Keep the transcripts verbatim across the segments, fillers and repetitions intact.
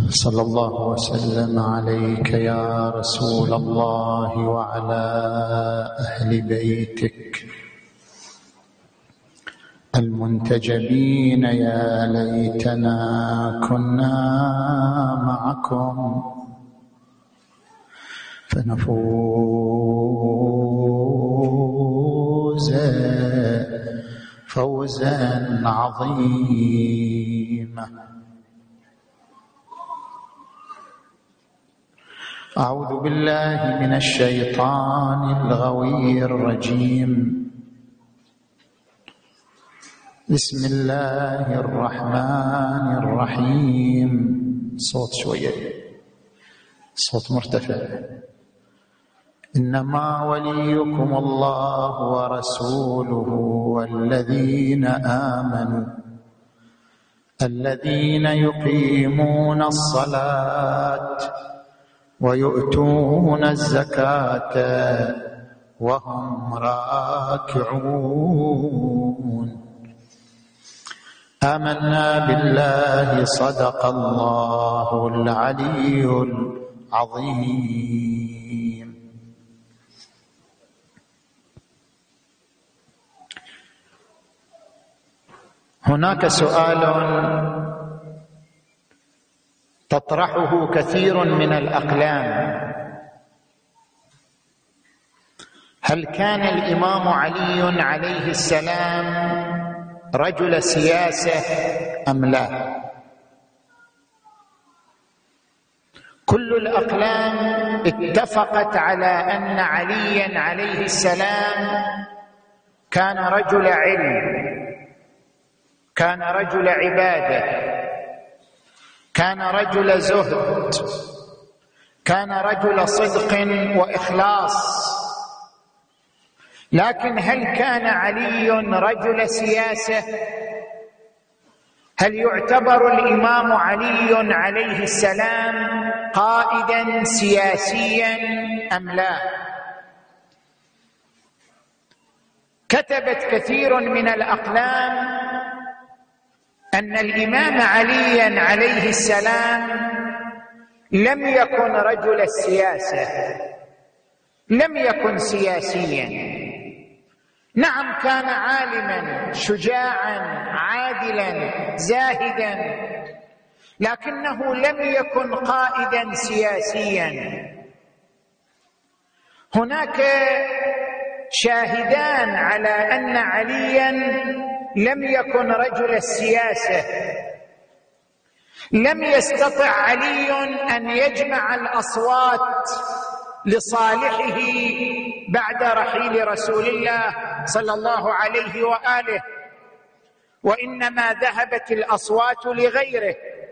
صلى الله وسلم عليك يا رسول الله وعلى أهل بيتك المنتجبين. يا ليتنا كنا معكم فنفوز فوزا عظيما. أعوذ بالله من الشيطان الغوي الرجيم. بسم الله الرحمن الرحيم. صوت شوية، صوت مرتفع. إنما وليكم الله ورسوله والذين آمنوا الذين يقيمون الصلاة ويؤتون الزكاة وهم راكعون. آمنا بالله صدق الله العلي العظيم. هناك سؤال تطرحه كثير من الأقلام: هل كان الإمام علي عليه السلام رجل سياسة أم لا؟ كل الأقلام اتفقت على أن عليا عليه السلام كان رجل علم، كان رجل عبادة، كان رجل زهد، كان رجل صدق وإخلاص. لكن هل كان علي رجل سياسة؟ هل يعتبر الإمام علي عليه السلام قائدا سياسيا أم لا؟ كتبت كثير من الأقلام أن الإمام علي عليه السلام لم يكن رجل السياسة، لم يكن سياسيا. نعم، كان عالما شجاعا عادلا زاهدا، لكنه لم يكن قائدا سياسيا. هناك شاهدان على أن عليا لم يكن رجل السياسة. لم يستطع علي أن يجمع الأصوات لصالحه بعد رحيل رسول الله صلى الله عليه وآله، وإنما ذهبت الأصوات لغيره.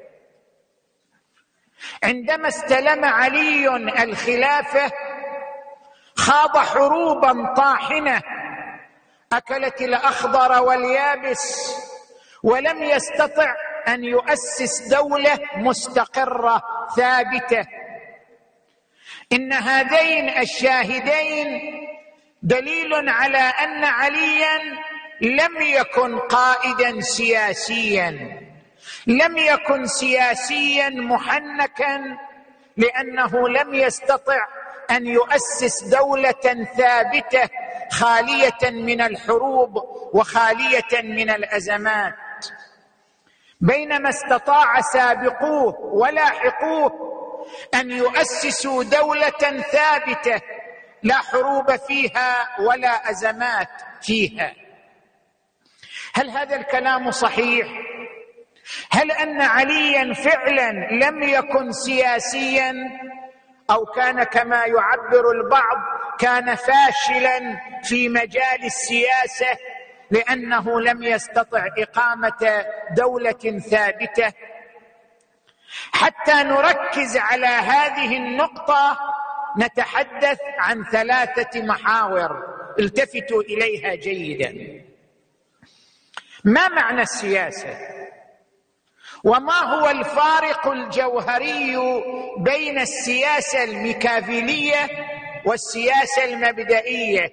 عندما استلم علي الخلافة خاض حروبا طاحنة أكلت الأخضر واليابس، ولم يستطع أن يؤسس دولة مستقرة ثابتة. إن هذين الشاهدين دليل على أن عليا لم يكن قائدا سياسيا، لم يكن سياسيا محنكا، لأنه لم يستطع أن يؤسس دولة ثابتة خالية من الحروب وخالية من الأزمات. بينما استطاع سابقوه ولاحقوه أن يؤسسوا دولة ثابتة لا حروب فيها ولا أزمات فيها. هل هذا الكلام صحيح؟ هل أن عليا فعلا لم يكن سياسيا، أو كان كما يعبر البعض كان فاشلا في مجال السياسة لأنه لم يستطع إقامة دولة ثابتة؟ حتى نركز على هذه النقطة نتحدث عن ثلاثة محاور التفتوا إليها جيدا. ما معنى السياسة؟ وما هو الفارق الجوهري بين السياسة الميكافيلية والسياسة المبدئية؟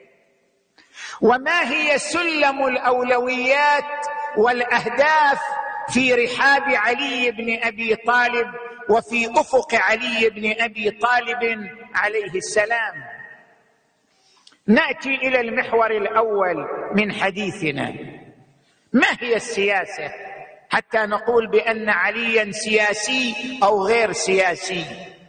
وما هي سلم الأولويات والأهداف في رحاب علي بن أبي طالب وفي أفق علي بن أبي طالب عليه السلام. نأتي إلى المحور الأول من حديثنا. ما هي السياسة حتى نقول بأن عليا سياسي أو غير سياسي؟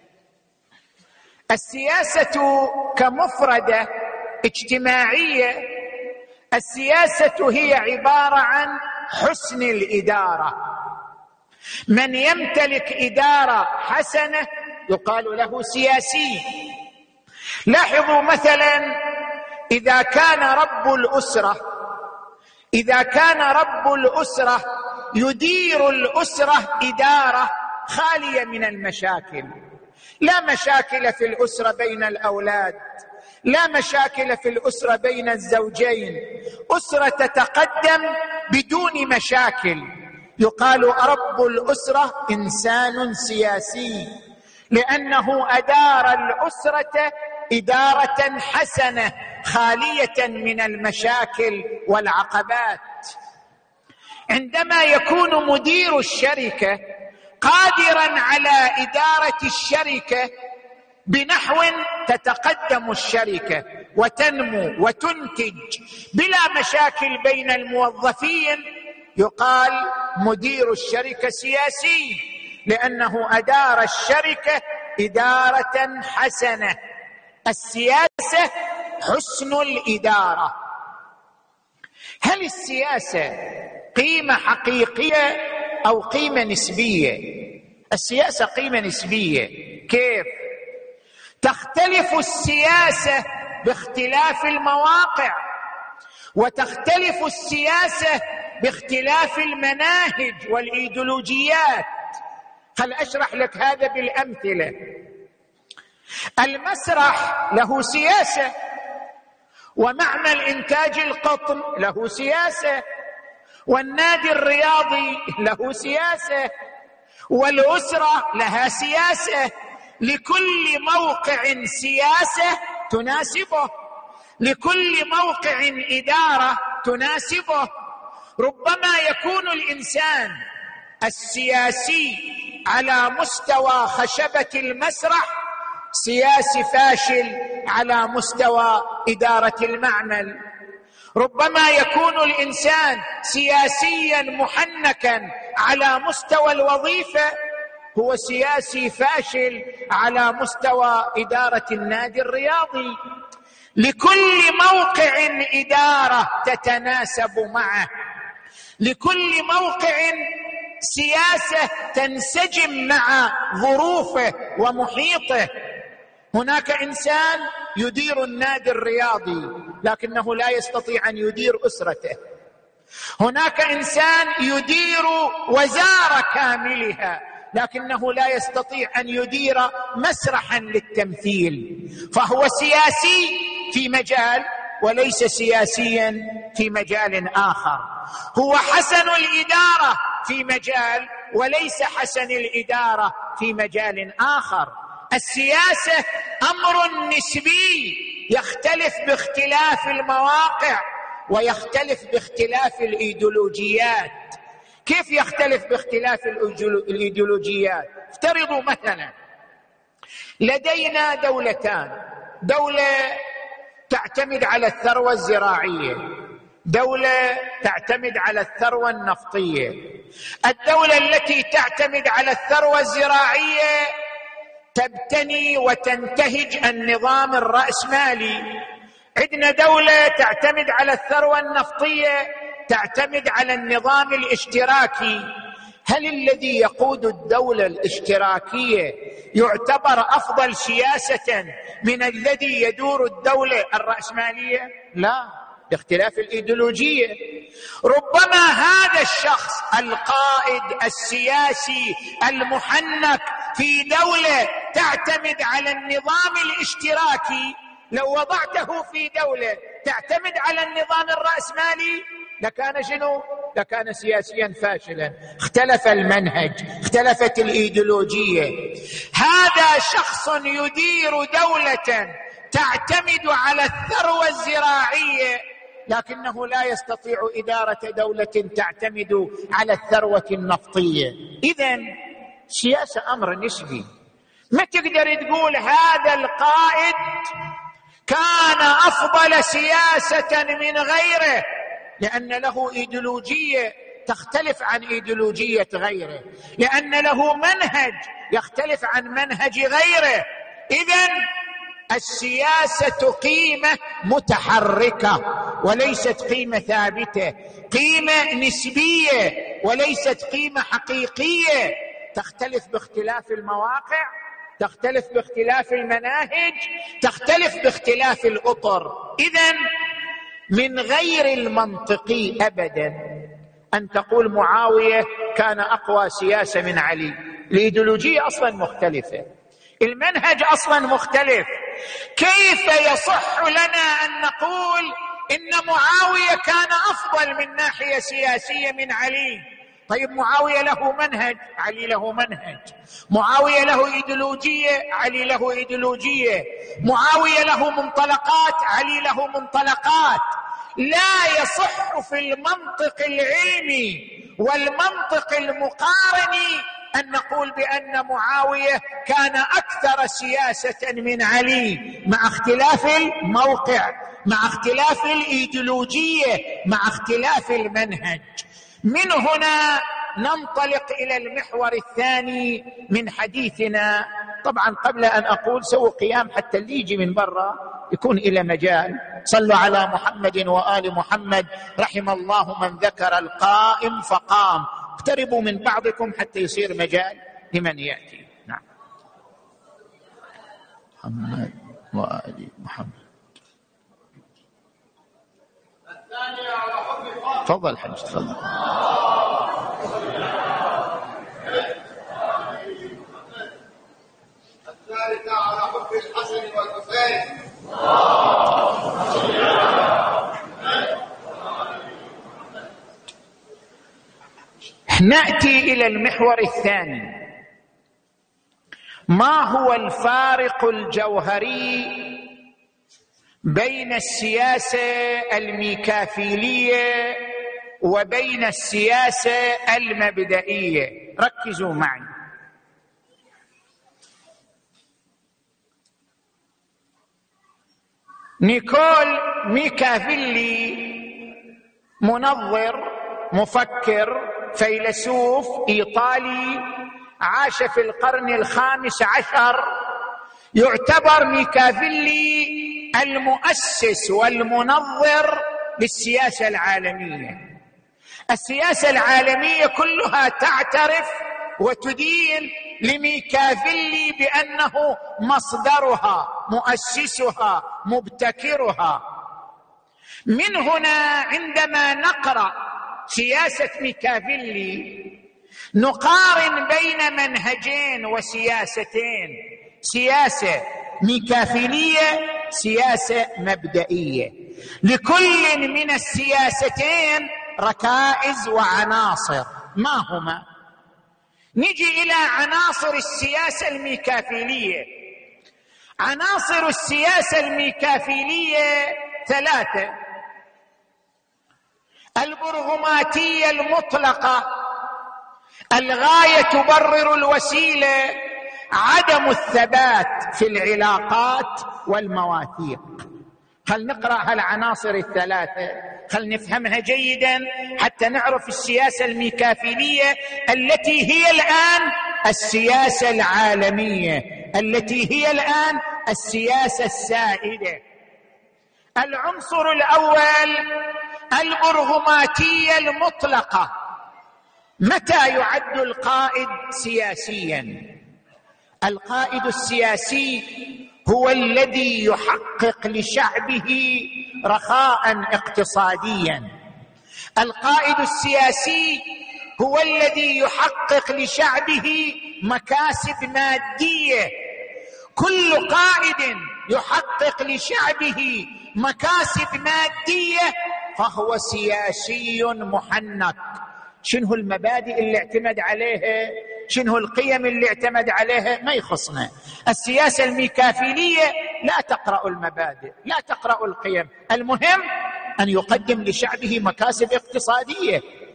السياسة كمفردة اجتماعية، السياسة هي عبارة عن حسن الإدارة. من يمتلك إدارة حسنة يقال له سياسي. لاحظوا مثلا إذا كان رب الأسرة إذا كان رب الأسرة يدير الأسرة إدارة خالية من المشاكل، لا مشاكل في الأسرة بين الأولاد، لا مشاكل في الأسرة بين الزوجين، أسرة تتقدم بدون مشاكل، يقال رب الأسرة إنسان سياسي، لأنه أدار الأسرة إدارة حسنة خالية من المشاكل والعقبات. عندما يكون مدير الشركة قادرا على إدارة الشركة بنحو تتقدم الشركة وتنمو وتنتج بلا مشاكل بين الموظفين، يقال مدير الشركة سياسي، لأنه أدار الشركة إدارة حسنة. السياسة حسن الإدارة. هل السياسة قيمة حقيقية أو قيمة نسبية؟ السياسة قيمة نسبية. كيف؟ تختلف السياسة باختلاف المواقع، وتختلف السياسة باختلاف المناهج والإيديولوجيات. خل أشرح لك هذا بالأمثلة. المسرح له سياسة، ومعمل إنتاج القطن له سياسة، والنادي الرياضي له سياسة، والأسرة لها سياسة. لكل موقع سياسة تناسبه، لكل موقع إدارة تناسبه. ربما يكون الإنسان السياسي على مستوى خشبة المسرح سياسي فاشل على مستوى إدارة المعمل. ربما يكون الإنسان سياسيا محنكا على مستوى الوظيفة هو سياسي فاشل على مستوى إدارة النادي الرياضي. لكل موقع إدارة تتناسب معه، لكل موقع سياسة تنسجم مع ظروفه ومحيطه. هناك إنسان يدير النادي الرياضي لكنه لا يستطيع أن يدير أسرته. هناك إنسان يدير وزارة كاملها لكنه لا يستطيع أن يدير مسرحا للتمثيل. فهو سياسي في مجال وليس سياسيا في مجال آخر. هو حسن الإدارة في مجال وليس حسن الإدارة في مجال آخر. السياسة أمر نسبي يختلف باختلاف المواقع ويختلف باختلاف الإيديولوجيات. كيف يختلف باختلاف الإيديولوجيات؟ افترضوا مثلا لدينا دولتان، دولة تعتمد على الثروة الزراعية، دولة تعتمد على الثروة النفطية. الدولة التي تعتمد على الثروة الزراعية تبتني وتنتهج النظام الرأسمالي. عندنا دولة تعتمد على الثروة النفطية تعتمد على النظام الاشتراكي. هل الذي يقود الدولة الاشتراكية يعتبر أفضل سياسة من الذي يدور الدولة الرأسمالية؟ لا، باختلاف الإيديولوجية. ربما هذا الشخص القائد السياسي المحنك في دولة تعتمد على النظام الاشتراكي لو وضعته في دولة تعتمد على النظام الرأسمالي لكان شنو؟ لكان سياسيا فاشلا. اختلف المنهج، اختلفت الإيديولوجية. هذا شخص يدير دولة تعتمد على الثروة الزراعية لكنه لا يستطيع إدارة دولة تعتمد على الثروة النفطية. إذن سياسة أمر نسبي. ما تقدر تقول هذا القائد كان أفضل سياسة من غيره، لأن له إيديولوجية تختلف عن إيديولوجية غيره، لأن له منهج يختلف عن منهج غيره. إذن السياسة قيمة متحركة وليست قيمة ثابتة، قيمة نسبية وليست قيمة حقيقية، تختلف باختلاف المواقع، تختلف باختلاف المناهج، تختلف باختلاف الأطر. إذن من غير المنطقي أبدا أن تقول معاوية كان أقوى سياسة من علي. الإيديولوجية أصلا مختلفة، المنهج أصلا مختلف. كيف يصح لنا أن نقول إن معاوية كان أفضل من ناحية سياسية من علي؟ طيب معاوية له منهج، علي له منهج. معاوية له إيديولوجية، علي له إيديولوجية. معاوية له منطلقات، علي له منطلقات. لا يصح في المنطق العلمي والمنطق المقارني أن نقول بأن معاوية كان أكثر سياسة من علي، مع اختلاف الموقع، مع اختلاف الإيديولوجية، مع اختلاف المنهج. من هنا ننطلق إلى المحور الثاني من حديثنا. طبعا قبل أن أقول سووا قيام حتى اللي يجي من برا يكون إلى مجال. صلوا على محمد وآل محمد. رحم الله من ذكر القائم فقام. اقتربوا من بعضكم حتى يصير مجال لمن يأتي. نعم. محمد وآل محمد. تفضل حج، تفضل. الثالثة على حب الحسن والحسين. نأتي إلى المحور الثاني. ما هو الفارق الجوهري بين السياسة الميكافيلية وبين السياسة المبدئية؟ ركزوا معي. نيكول ميكافيلي منظر، مفكر، فيلسوف إيطالي عاش في القرن الخامس عشر. يعتبر ميكافيلي المؤسس والمنظر للسياسة العالمية. السياسة العالمية كلها تعترف وتدين لميكافيلي بأنه مصدرها، مؤسسها، مبتكرها. من هنا عندما نقرأ سياسة ميكافيلي نقارن بين منهجين وسياستين: سياسة ميكافيلية، سياسة مبدئية. لكل من السياستين ركائز وعناصر. ما هما؟ نجي إلى عناصر السياسة الميكافيلية. عناصر السياسة الميكافيلية ثلاثة: البرغماتية المطلقة، الغاية تبرر الوسيلة، عدم الثبات في العلاقات والمواثيق. خل نقرأ هالعناصر الثلاثة، خل نفهمها جيدا حتى نعرف السياسة الميكافيلية التي هي الآن السياسة العالمية، التي هي الآن السياسة السائدة. العنصر الأول البرغماتية المطلقة. متى يعد القائد سياسيا؟ القائد السياسي هو الذي يحقق لشعبه رخاء اقتصاديا. القائد السياسي هو الذي يحقق لشعبه مكاسب مادية. كل قائد يحقق لشعبه مكاسب مادية فهو سياسي محنك. شنو المبادئ اللي اعتمد عليها؟ شنو القيم اللي اعتمد عليها؟ ما يخصنا. السياسة الميكافيلية لا تقرأ المبادئ، لا تقرأ القيم، المهم أن يقدم لشعبه مكاسب اقتصادية.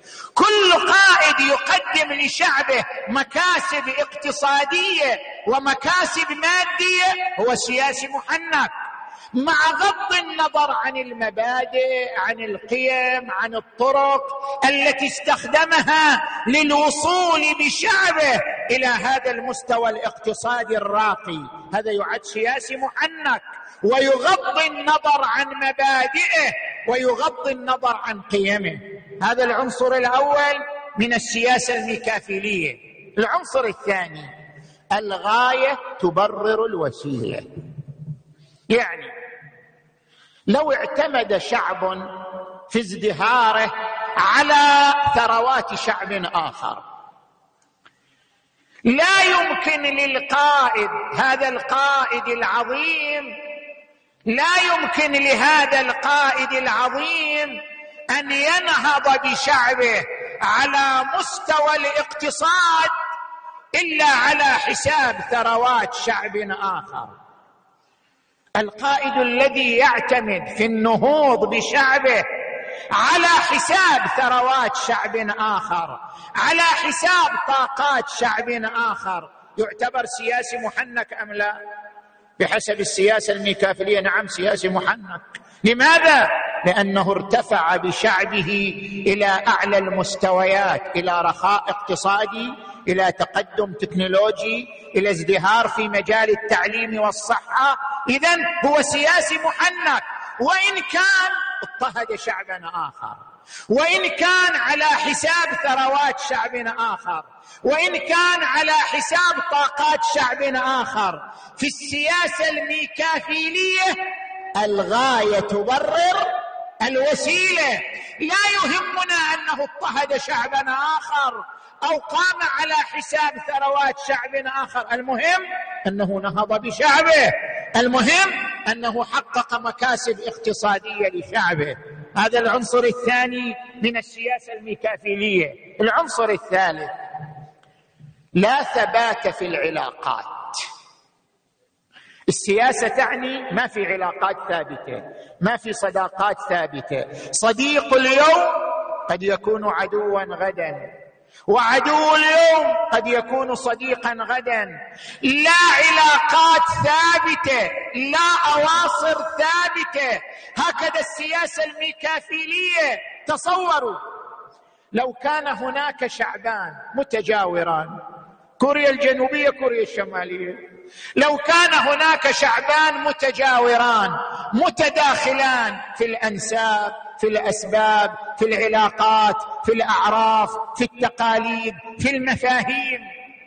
كل قائد يقدم لشعبه مكاسب اقتصادية ومكاسب مادية هو سياسي محنك، مع غض النظر عن المبادئ، عن القيم، عن الطرق التي استخدمها للوصول بشعبه إلى هذا المستوى الاقتصادي الراقي. هذا يعد سياسي محنك، ويغض النظر عن مبادئه ويغض النظر عن قيمه. هذا العنصر الأول من السياسة الميكافيلية. العنصر الثاني، الغاية تبرر الوسيلة. يعني لو اعتمد شعب في ازدهاره على ثروات شعب آخر، لا يمكن للقائد، هذا القائد العظيم، لا يمكن لهذا القائد العظيم أن ينهض بشعبه على مستوى الاقتصاد إلا على حساب ثروات شعب آخر. القائد الذي يعتمد في النهوض بشعبه على حساب ثروات شعب آخر، على حساب طاقات شعب آخر، يعتبر سياسي محنك أم لا؟ بحسب السياسة الميكافيلية نعم، سياسي محنك. لماذا؟ لأنه ارتفع بشعبه إلى أعلى المستويات، إلى رخاء اقتصادي، إلى تقدم تكنولوجي، إلى ازدهار في مجال التعليم والصحة. إذن هو سياسي محنك، وإن كان اضطهد شعبا آخر، وإن كان على حساب ثروات شعب آخر، وإن كان على حساب طاقات شعب آخر. في السياسة الميكافيلية الغاية تبرر الوسيلة. لا يهمنا أنه اضطهد شعبا آخر أو قام على حساب ثروات شعب آخر، المهم أنه نهض بشعبه، المهم أنه حقق مكاسب اقتصادية لشعبه. هذا العنصر الثاني من السياسة الميكافيلية. العنصر الثالث، لا ثبات في العلاقات. السياسة تعني ما في علاقات ثابتة، ما في صداقات ثابتة. صديق اليوم قد يكون عدوا غدا، وعدو اليوم قد يكون صديقا غدا. لا علاقات ثابتة، لا أواصر ثابتة. هكذا السياسة الميكافيلية. تصوروا لو كان هناك شعبان متجاوران، كوريا الجنوبية كوريا الشمالية، لو كان هناك شعبان متجاوران متداخلان في الأنساب، في الأسباب، في العلاقات، في الأعراف، في التقاليد، في المفاهيم،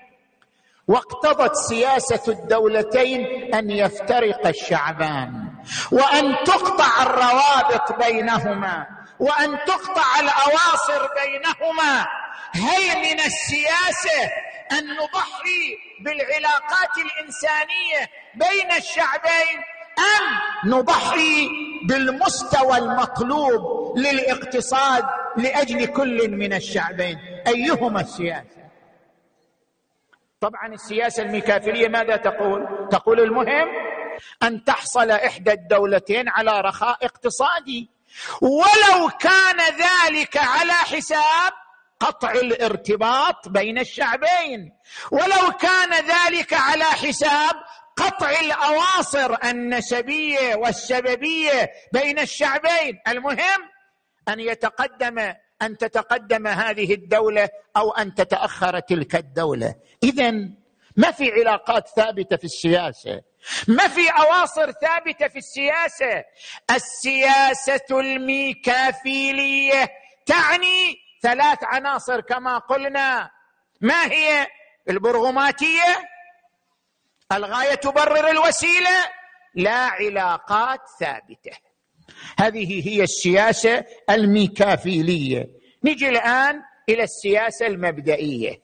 واقتضت سياسة الدولتين أن يفترق الشعبان وأن تقطع الروابط بينهما وأن تقطع الأواصر بينهما، هل من السياسة أن نضحي بالعلاقات الإنسانية بين الشعبين، أم نضحي بالمستوى المطلوب للاقتصاد لأجل كل من الشعبين؟ أيهما السياسة؟ طبعا السياسة الميكافيلية ماذا تقول؟ تقول المهم أن تحصل إحدى الدولتين على رخاء اقتصادي، ولو كان ذلك على حساب قطع الارتباط بين الشعبين، ولو كان ذلك على حساب قطع الأواصر النسبية والسببية بين الشعبين. المهم أن يتقدم أن تتقدم هذه الدولة أو أن تتأخر تلك الدولة. إذن ما في علاقات ثابتة في السياسة، ما في أواصر ثابتة في السياسة. السياسة الميكافيلية تعني ثلاث عناصر كما قلنا. ما هي؟ البرغماتية، الغاية تبرر الوسيلة، لا علاقات ثابتة. هذه هي السياسة الميكافيلية. نجي الآن إلى السياسة المبدئية.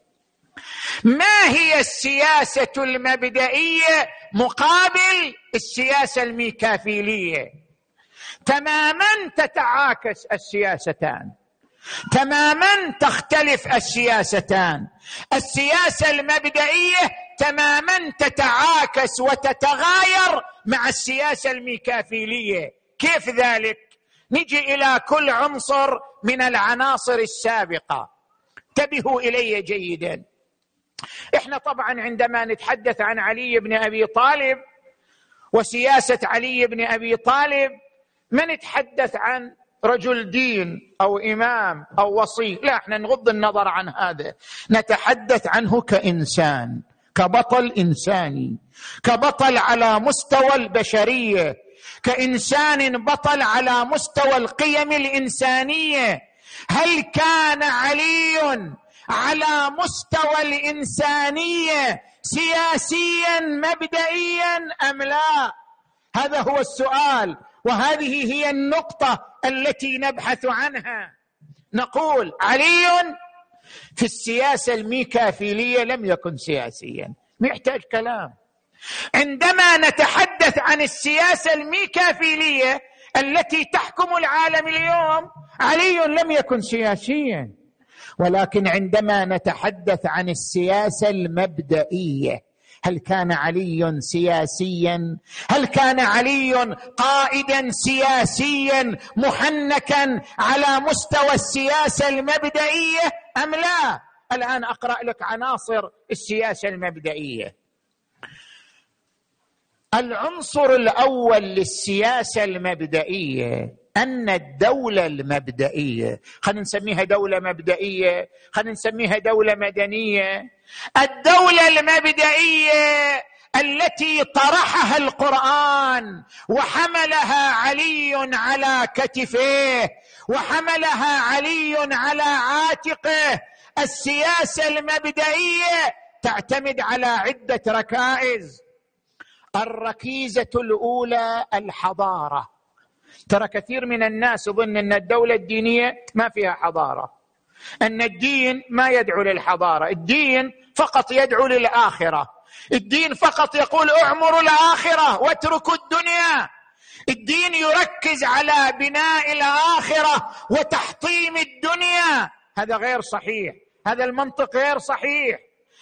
ما هي السياسة المبدئية مقابل السياسة الميكافيلية؟ تماما تتعاكس السياستان، تماما تختلف السياستان. السياسة المبدئية تماما تتعاكس وتتغاير مع السياسة الميكافيلية. كيف ذلك؟ نجي إلى كل عنصر من العناصر السابقة. انتبهوا إلي جيدا. إحنا طبعا عندما نتحدث عن علي بن أبي طالب وسياسة علي بن أبي طالب ما نتحدث عن رجل دين أو إمام أو وصي، لا، احنا نغض النظر عن هذا، نتحدث عنه كإنسان، كبطل إنساني، كبطل على مستوى البشرية، كإنسان بطل على مستوى القيم الإنسانية. هل كان علي على مستوى الإنسانية سياسيا مبدئيا أم لا؟ هذا هو السؤال، وهذه هي النقطة التي نبحث عنها. نقول علي في السياسة الميكافيلية لم يكن سياسيا، ما يحتاج كلام. عندما نتحدث عن السياسة الميكافيلية التي تحكم العالم اليوم، علي لم يكن سياسيا. ولكن عندما نتحدث عن السياسة المبدئية، هل كان علي سياسيا؟ هل كان علي قائدا سياسيا محنكا على مستوى السياسة المبدئية أم لا؟ الآن أقرأ لك عناصر السياسة المبدئية. العنصر الأول للسياسة المبدئية أن الدولة المبدئية، خلينا نسميها دولة مبدئية، خلينا نسميها دولة مدنية، الدولة المبدئية التي طرحها القرآن وحملها علي على كتفيه وحملها علي على عاتقه، السياسة المبدئية تعتمد على عدة ركائز. الركيزة الأولى الحضارة. ترى كثير من الناس يظن أن الدولة الدينية ما فيها حضارة، أن الدين ما يدعو للحضارة، الدين فقط يدعو للآخرة، الدين فقط يقول اعمروا الآخرة واتركوا الدنيا، الدين يركز على بناء الآخرة وتحطيم الدنيا. هذا غير صحيح، هذا المنطق غير صحيح.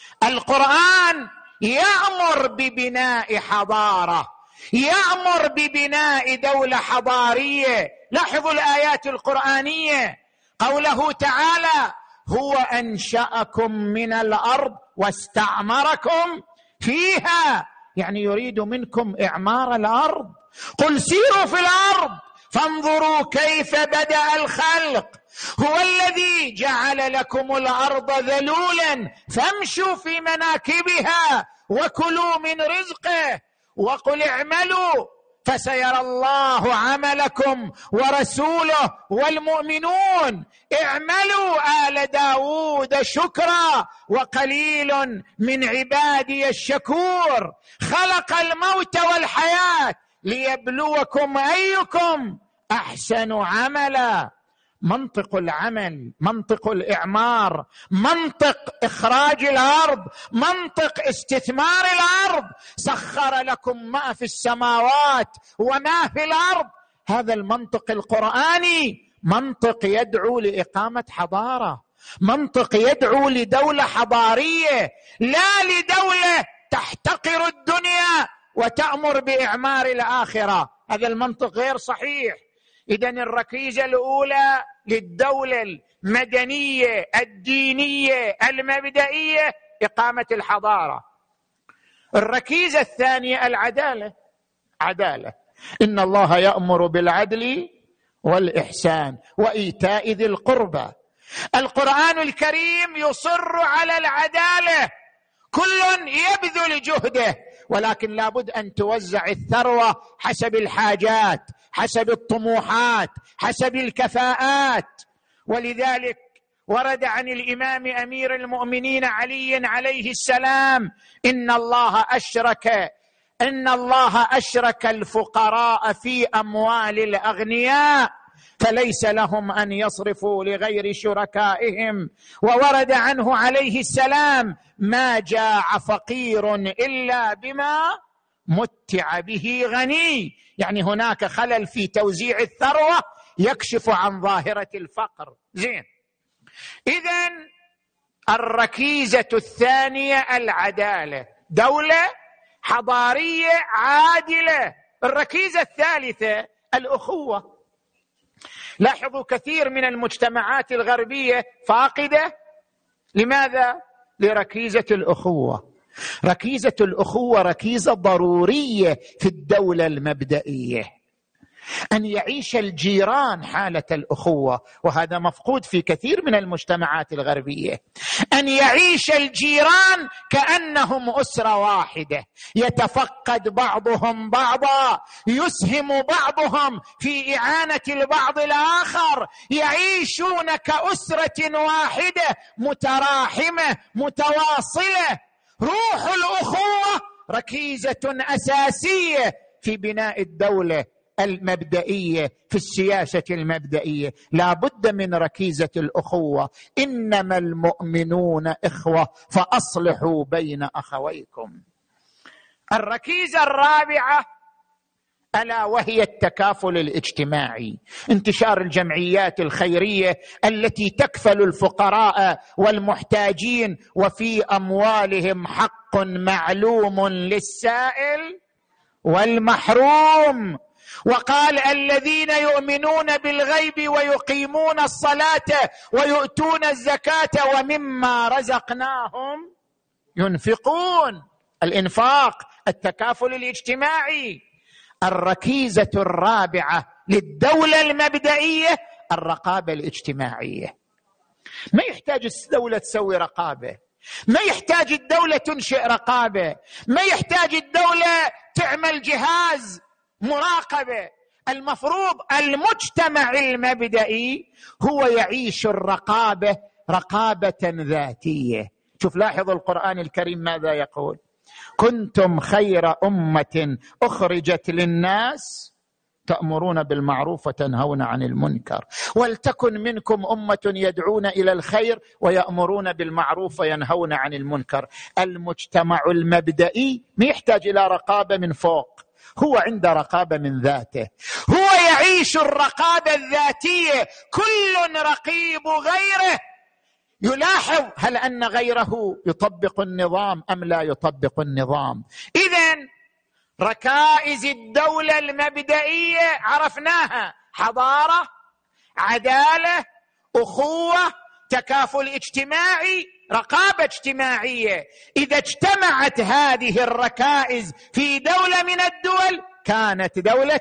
القرآن يأمر ببناء حضارة، يأمر ببناء دولة حضارية. لاحظوا الآيات القرآنية، قوله تعالى هو أنشأكم من الأرض واستعمركم فيها، يعني يريد منكم إعمار الأرض. قل سيروا في الأرض فانظروا كيف بدأ الخلق، هو الذي جعل لكم الأرض ذلولا فامشوا في مناكبها وكلوا من رزقه وقل اعملوا فسيرى الله عملكم ورسوله والمؤمنون اعملوا آل داود شكرا وقليل من عبادي الشكور. خلق الموت والحياة ليبلوكم أيكم أحسن عملا. منطق العمل، منطق الإعمار، منطق إخراج الأرض، منطق استثمار الأرض. سخر لكم ما في السماوات وما في الأرض. هذا المنطق القرآني منطق يدعو لإقامة حضارة، منطق يدعو لدولة حضارية، لا لدولة تحتقر الدنيا وتأمر بإعمار الآخرة. هذا المنطق غير صحيح. إذن الركيزة الأولى للدولة المدنية الدينية المبدئية إقامة الحضارة. الركيزة الثانية العدالة. عدالة، إن الله يأمر بالعدل والإحسان وإيتاء ذي القربى. القرآن الكريم يصر على العدالة، كل يبذل جهده، ولكن لابد أن توزع الثروة حسب الحاجات، حسب الطموحات، حسب الكفاءات. ولذلك ورد عن الإمام أمير المؤمنين علي عليه السلام إن الله أشرك إن الله أشرك الفقراء في أموال الأغنياء فليس لهم أن يصرفوا لغير شركائهم. وورد عنه عليه السلام ما جاع فقير إلا بما متع به غني، يعني هناك خلل في توزيع الثروة يكشف عن ظاهرة الفقر. زين، إذن الركيزة الثانية العدالة، دولة حضارية عادلة. الركيزة الثالثة الأخوة. لاحظوا كثير من المجتمعات الغربية فاقدة. لماذا؟ لركيزة الأخوة. ركيزة الأخوة ركيزة ضرورية في الدولة المبدئية، أن يعيش الجيران حالة الأخوة، وهذا مفقود في كثير من المجتمعات الغربية. أن يعيش الجيران كأنهم أسرة واحدة، يتفقد بعضهم بعضا، يسهم بعضهم في إعانة البعض الآخر، يعيشون كأسرة واحدة متراحمة متواصلة. روح الأخوة ركيزة أساسية في بناء الدولة المبدئية، في السياسة المبدئية. لا بد من ركيزة الأخوة. إنما المؤمنون إخوة فأصلحوا بين أخويكم. الركيزة الرابعة ألا وهي التكافل الاجتماعي، انتشار الجمعيات الخيرية التي تكفل الفقراء والمحتاجين وفي أموالهم حق معلوم للسائل والمحروم. وقال الذين يؤمنون بالغيب ويقيمون الصلاة ويؤتون الزكاة ومما رزقناهم ينفقون. الإنفاق، التكافل الاجتماعي. الركيزة الرابعة للدولة المبدئية الرقابة الاجتماعية. ما يحتاج الدولة تسوي رقابة، ما يحتاج الدولة تنشئ رقابة، ما يحتاج الدولة تعمل جهاز مراقبة. المفروض المجتمع المبدئي هو يعيش الرقابة رقابة ذاتية. شوف لاحظ القرآن الكريم ماذا يقول: كنتم خير أمة أخرجت للناس تأمرون بالمعروف وتنهون عن المنكر ولتكن منكم أمة يدعون إلى الخير ويأمرون بالمعروف وينهون عن المنكر. المجتمع المبدئي ما يحتاج إلى رقابة من فوق، هو عنده رقابة من ذاته، هو يعيش الرقابة الذاتية. كل رقيب غيره، يلاحظ هل أن غيره يطبق النظام أم لا يطبق النظام. إذن ركائز الدولة المبدئية عرفناها: حضارة، عدالة، أخوة، تكافل اجتماعي، رقابة اجتماعية. إذا اجتمعت هذه الركائز في دولة من الدول كانت دولة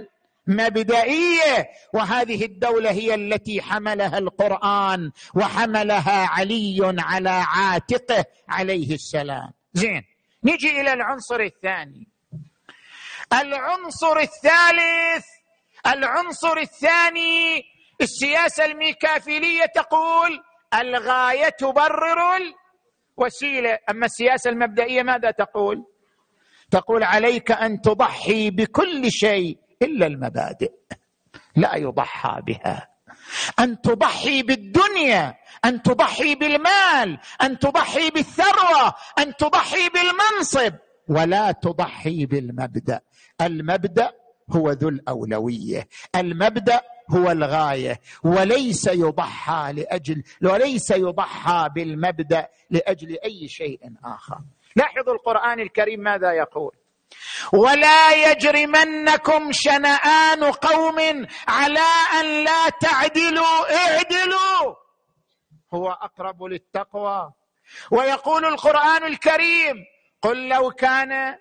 مبدئية، وهذه الدولة هي التي حملها القرآن وحملها علي على عاتقه عليه السلام. زين، نجي إلى العنصر الثاني. العنصر الثالث، العنصر الثاني، السياسة الميكافيلية تقول الغاية تبرر الوسيلة. أما السياسة المبدئية ماذا تقول؟ تقول عليك أن تضحي بكل شيء إلا المبادئ، لا يضحى بها. أن تضحي بالدنيا، أن تضحي بالمال، أن تضحي بالثروة، أن تضحي بالمنصب، ولا تضحي بالمبدأ. المبدأ هو ذو الأولوية، المبدأ هو الغاية، وليس يضحى لأجل وليس يضحى بالمبدأ لأجل أي شيء آخر. لاحظوا القرآن الكريم ماذا يقول: ولا يجرمنكم شنآن قوم على أن لا تعدلوا اعدلوا هو أقرب للتقوى. ويقول القرآن الكريم: قل لو كان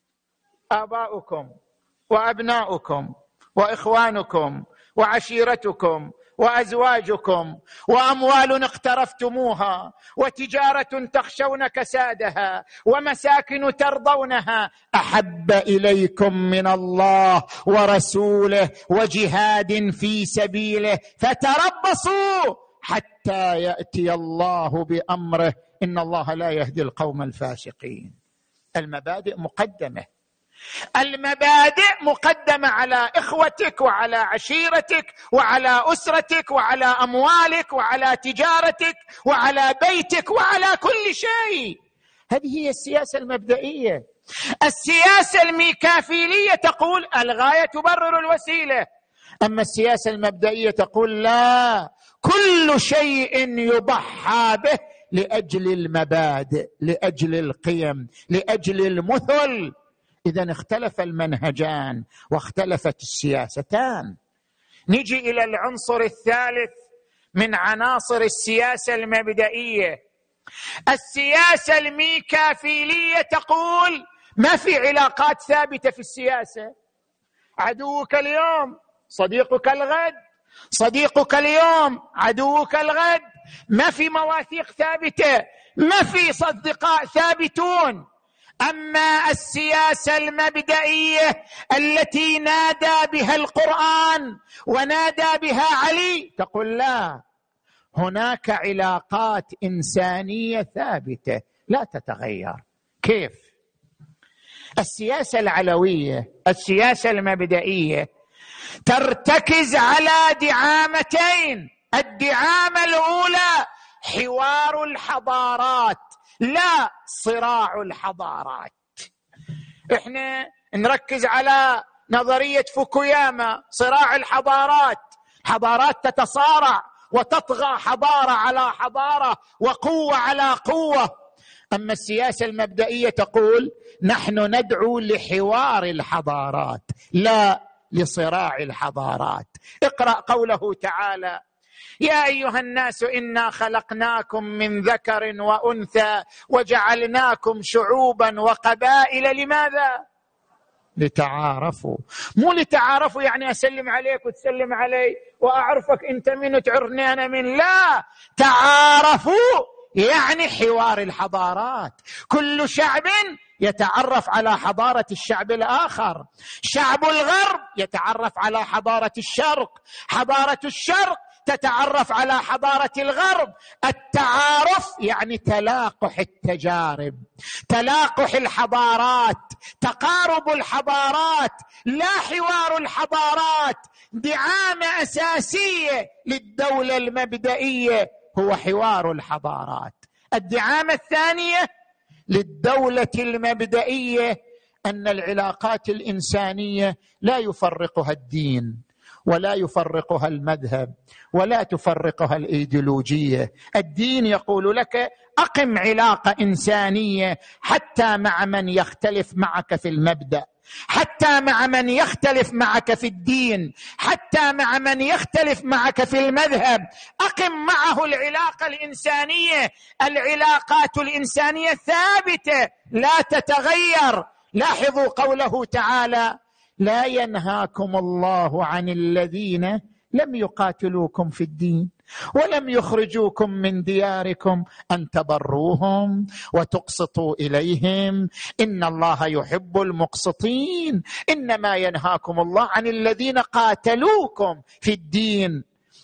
آباؤكم وأبناؤكم وإخوانكم وعشيرتكم وأزواجكم وأموال اقترفتموها وتجارة تخشون كسادها ومساكن ترضونها أحب إليكم من الله ورسوله وجهاد في سبيله فتربصوا حتى يأتي الله بأمره إن الله لا يهدي القوم الفاسقين. المبادئ مقدمة، المبادئ مقدمة على إخوتك وعلى عشيرتك وعلى أسرتك وعلى أموالك وعلى تجارتك وعلى بيتك وعلى كل شيء. هذه هي السياسة المبدئية. السياسة الميكافيلية تقول الغاية تبرر الوسيلة، أما السياسة المبدئية تقول لا، كل شيء يضحى به لأجل المبادئ، لأجل القيم، لأجل المثل. إذن اختلف المنهجان واختلفت السياستان. نجي إلى العنصر الثالث من عناصر السياسة المبدئية. السياسة الميكافيلية تقول ما في علاقات ثابتة في السياسة. عدوك اليوم صديقك الغد، صديقك اليوم عدوك الغد. ما في مواثيق ثابتة، ما في أصدقاء ثابتون. أما السياسة المبدئية التي نادى بها القرآن ونادى بها علي تقول لا، هناك علاقات إنسانية ثابتة لا تتغير. كيف؟ السياسة العلوية، السياسة المبدئية ترتكز على دعامتين. الدعامة الأولى حوار الحضارات، لا صراع الحضارات. احنا نركز على نظرية فوكوياما، صراع الحضارات، حضارات تتصارع وتطغى حضارة على حضارة وقوة على قوة. أما السياسة المبدئية تقول نحن ندعو لحوار الحضارات لا لصراع الحضارات. اقرأ قوله تعالى: يا أيها الناس إنا خلقناكم من ذكر وأنثى وجعلناكم شعوبا وقبائل. لماذا؟ لتعارفوا. مو لتعارفوا يعني أسلم عليك وتسلم علي وأعرفك أنت من وتعرفني أنا من، لا، تعارفوا يعني حوار الحضارات. كل شعب يتعرف على حضارة الشعب الآخر. شعب الغرب يتعرف على حضارة الشرق، حضارة الشرق تتعرف على حضارة الغرب. التعارف يعني تلاقح التجارب، تلاقح الحضارات، تقارب الحضارات، لا حوار الحضارات. دعامة أساسية للدولة المبدئية هو حوار الحضارات. الدعامة الثانية للدولة المبدئية أن العلاقات الإنسانية لا يفرقها الدين ولا يفرقها المذهب ولا تفرقها الإيديولوجية. الدين يقول لك أقم علاقة إنسانية حتى مع من يختلف معك في المبدأ، حتى مع من يختلف معك في الدين، حتى مع من يختلف معك في المذهب، أقم معه العلاقة الإنسانية. العلاقات الإنسانية ثابتة لا تتغير. لاحظوا قوله تعالى: لا ينهاكم الله عن الذين لم يقاتلوكم في الدين ولم يخرجوكم من دياركم أن تبروهم وتقسطوا إليهم إن الله يحب المقسطين. إنما ينهاكم الله عن الذين قاتلوكم في الدين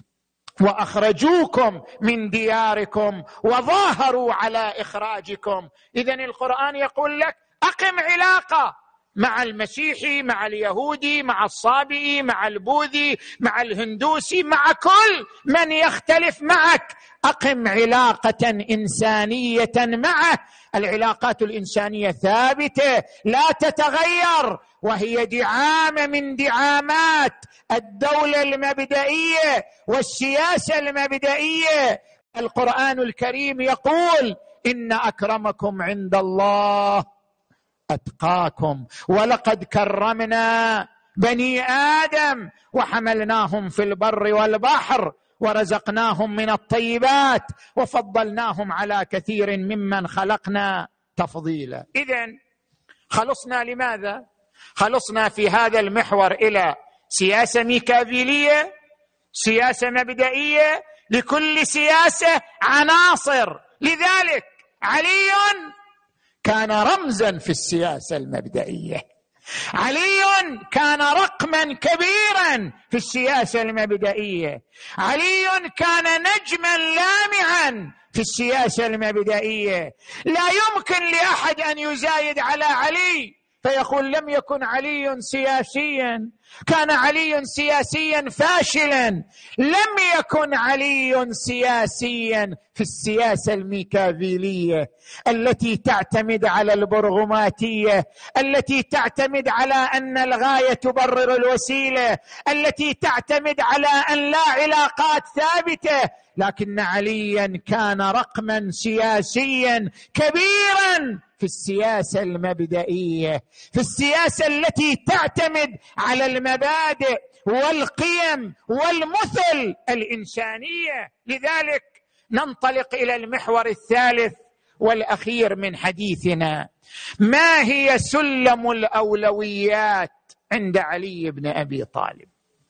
وأخرجوكم من دياركم وظاهروا على إخراجكم. إذن القرآن يقول لك أقم علاقة مع المسيحي، مع اليهودي، مع الصابئي، مع البوذي، مع الهندوسي، مع كل من يختلف معك. أقم علاقة إنسانية معه. العلاقات الإنسانية ثابتة لا تتغير، وهي دعامة من دعامات الدولة المبدئية والسياسة المبدئية. القرآن الكريم يقول: إن أكرمكم عند الله أتقاكم ولقد كرمنا بني آدم وحملناهم في البر والبحر ورزقناهم من الطيبات وفضلناهم على كثير ممن خلقنا تفضيلا. إذن خلصنا لماذا؟ خلصنا في هذا المحور إلى سياسة ميكافيلية، سياسة مبدئية. لكل سياسة عناصر. لذلك علي كان رمزا في السياسة المبدئية، علي كان رقما كبيرا في السياسة المبدئية، علي كان نجما لامعا في السياسة المبدئية. لا يمكن لأحد أن يزايد على علي فيقول لم يكن علي سياسيا، كان علي سياسيا فاشلا. لم يكن علي سياسيا في السياسة الميكافيلية التي تعتمد على البرغماتية، التي تعتمد على أن الغاية تبرر الوسيلة، التي تعتمد على أن لا علاقات ثابتة. لكن عليا كان رقما سياسيا كبيرا في السياسة المبدئية، في السياسة التي تعتمد على المبادئ والقيم والمثل الإنسانية. لذلك ننطلق إلى المحور الثالث والأخير من حديثنا: ما هي سلم الأولويات عند علي بن أبي طالب؟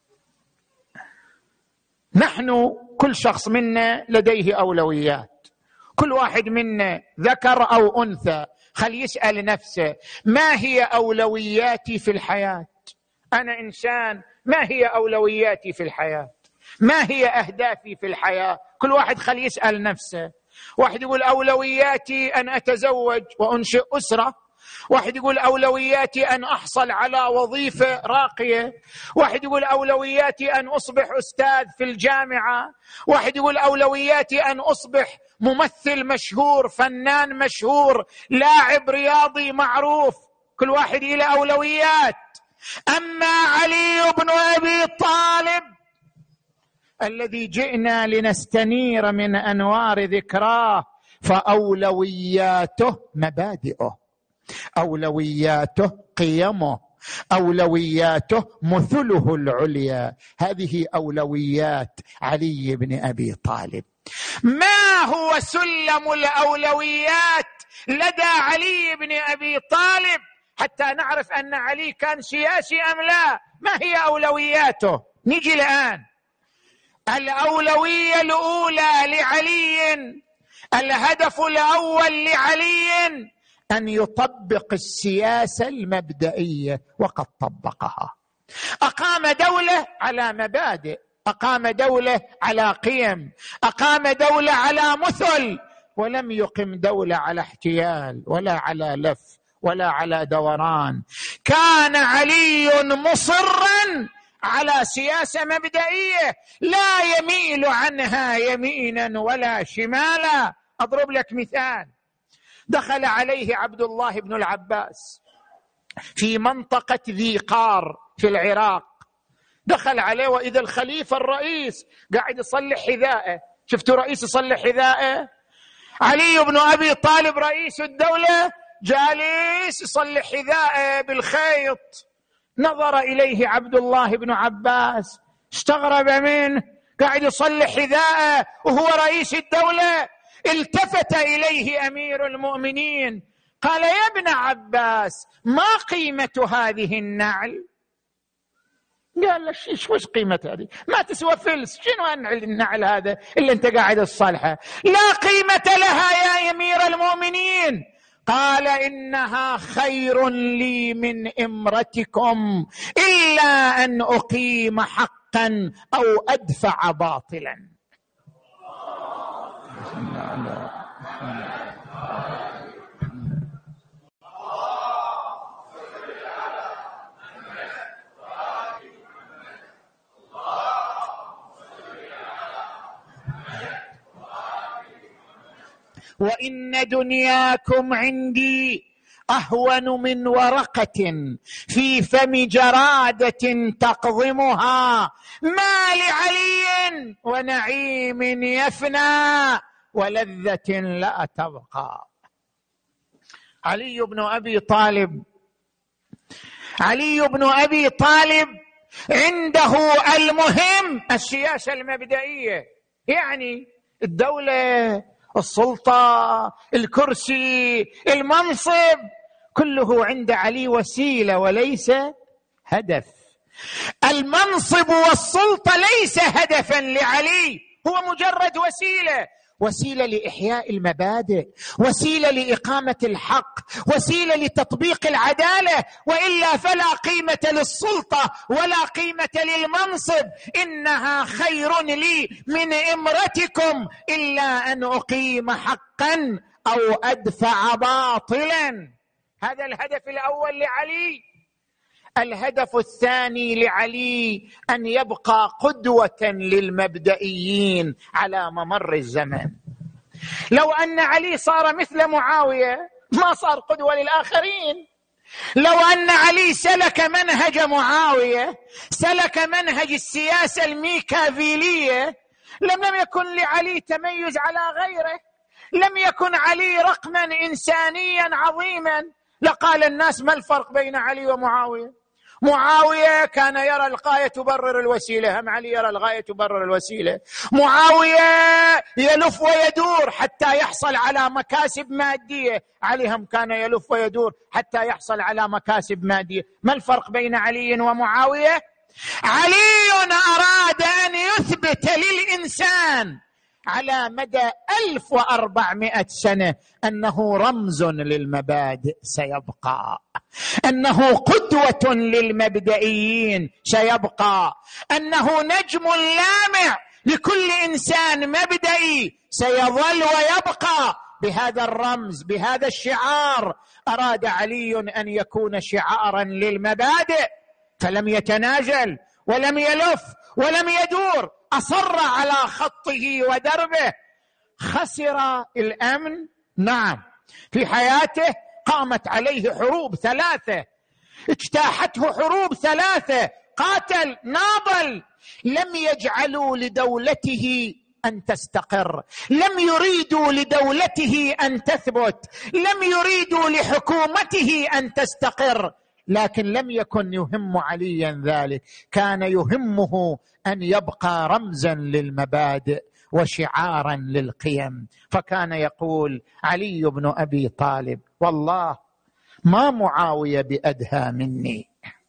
نحن كل شخص منا لديه أولويات، كل واحد منا ذكر أو أنثى خل يسأل نفسه: ما هي أولوياتي في الحياة؟ أنا إنسان، ما هي أولوياتي في الحياة؟ ما هي أهدافي في الحياة؟ كل واحد خل يسأل نفسه. واحد يقول أولوياتي أن أتزوج وأنشئ أسرة، واحد يقول أولوياتي أن أحصل على وظيفة راقية، واحد يقول أولوياتي أن أصبح أستاذ في الجامعة، واحد يقول أولوياتي أن أصبح ممثل مشهور، فنان مشهور، لاعب رياضي معروف. كل واحد إلى أولويات. أما علي بن أبي طالب الذي جئنا لنستنير من أنوار ذكراه، فأولوياته مبادئه، أولوياته قيمه، أولوياته مثله العليا. هذه أولويات علي بن أبي طالب. ما هو سلم الأولويات لدى علي بن أبي طالب حتى نعرف أن علي كان سياسي أم لا؟ ما هي أولوياته؟ نجي الآن. الأولوية الأولى لعلي، الهدف الأول لعلي أن يطبق السياسة المبدئية، وقد طبقها. أقام دولة على مبادئ، أقام دولة على قيم، أقام دولة على مثل، ولم يقم دولة على احتيال ولا على لف ولا على دوران. كان علي مصرا على سياسة مبدئية لا يميل عنها يمينا ولا شمالا. أضرب لك مثال: دخل عليه عبد الله بن العباس في منطقة ذي قار في العراق، دخل عليه وإذا الخليفة الرئيس قاعد يصلح حذائه. شفتوا رئيس يصلح حذائه؟ علي بن أبي طالب رئيس الدولة جالس يصلح حذائه بالخيط. نظر إليه عبد الله بن عباس استغرب منه، قاعد يصلح حذائه وهو رئيس الدولة. التفت إليه أمير المؤمنين قال: يا ابن عباس، ما قيمة هذه النعل؟ قال له: شيش وش قيمة هذه؟ ما تسوى فلس، شنو النعل هذا اللي انت قاعد تصلحه؟ لا قيمة لها يا أمير المؤمنين. قال: إنها خير لي من إمرتكم إلا أن أقيم حقا أو أدفع باطلا. وإن دنياكم عندي أهون من ورقة في فم جرادة تقضمها، ما لعلي ونعيم يفنى ولذة لا تبقى. علي بن أبي طالب علي بن أبي طالب عنده المهم السياسة المبدئية، يعني الدولة، السلطة، الكرسي، المنصب، كله عند علي وسيلة وليس هدف. المنصب والسلطة ليس هدفا لعلي، هو مجرد وسيلة، وسيلة لإحياء المبادئ، وسيلة لإقامة الحق، وسيلة لتطبيق العدالة، وإلا فلا قيمة للسلطة ولا قيمة للمنصب. إنها خير لي من إمرتكم إلا أن أقيم حقا أو أدفع باطلا. هذا الهدف الأول لعلي. الهدف الثاني لعلي أن يبقى قدوة للمبدئيين على ممر الزمن. لو أن علي صار مثل معاوية ما صار قدوة للآخرين. لو أن علي سلك منهج معاوية، سلك منهج السياسة الميكافيلية، لم لم يكن لعلي تميز على غيره. لم يكن علي رقما إنسانيا عظيما لقال الناس ما الفرق بين علي ومعاوية. معاوية كان يرى الغاية تبرر الوسيلة، هم علي يرى الغاية تبرر الوسيلة. معاوية يلف ويدور حتى يحصل على مكاسب مادية، علي هم كان يلف ويدور حتى يحصل على مكاسب مادية. ما الفرق بين علي ومعاوية؟ علي أراد أن يثبت للإنسان على مدى ألف وأربعمائة سنة أنه رمز للمبادئ سيبقى، أنه قدوة للمبدئيين سيبقى، أنه نجم لامع لكل إنسان مبدئي سيظل ويبقى بهذا الرمز، بهذا الشعار. أراد علي أن يكون شعارا للمبادئ، فلم يتنازل ولم يلف ولم يدور، أصر على خطه ودربه. خسر الأمن، نعم، في حياته قامت عليه حروب ثلاثة، اجتاحته حروب ثلاثة، قاتل ناضل، لم يجعلوا لدولته أن تستقر، لم يريدوا لدولته أن تثبت، لم يريدوا لحكومته أن تستقر. لكن لم يكن يهم عليا ذلك، كان يهمه أن يبقى رمزا للمبادئ وشعارا للقيم. فكان يقول علي بن أبي طالب: والله ما معاوية بأدهى مني،